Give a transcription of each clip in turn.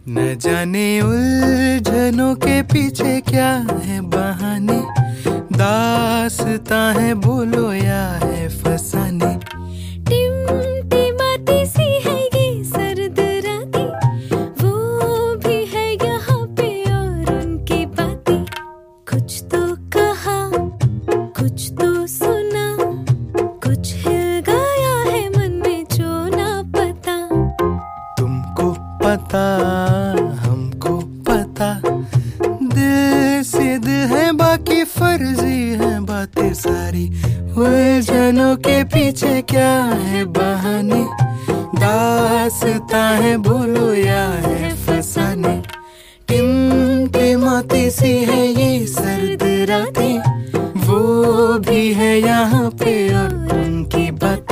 न जाने उलझनों के पीछे क्या है बहाने, दास्तां है बोलो या है फसाने। टिमटिमाती सी है ये सर्द रातें, वो भी है यहाँ पे और उनकी बातें। कुछ तो कहा, कुछ तो सुना, कुछ हिल गया है मन में जो ना पता। तुमको पता हमको पता, दिल से दिल है बाकी फर्जी है बातें सारी। उलझनों के पीछे क्या है बहाने, दास्तां है बोलो या है फसाने। टिमटिमाती सी है ये सर्द रातें, वो भी है यहाँ पे और उनकी बातें।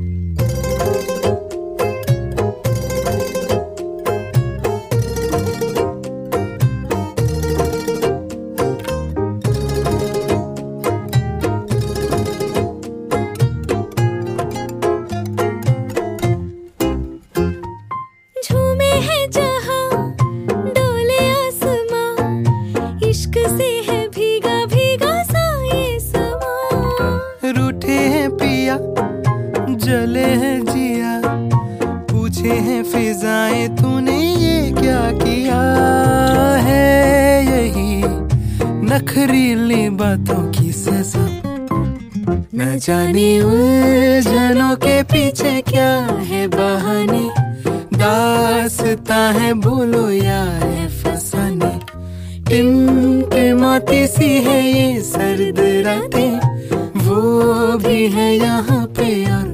झूमे है जहां, डोले आसमां, इश्क से है भीगा भीगा सा ये समा। रूठे हैं पिया, जले हैं जिया, पूछे हैं फिजाएं तूने ये क्या किया है। यही नखरीली बातों की सजा, न जाने उलझनों के पीछे क्या है बहाने, दास्तां है बोलो या है फसाने। टिमटिमाती सी है ये सर्द रातें, वो भी है यहाँ पे और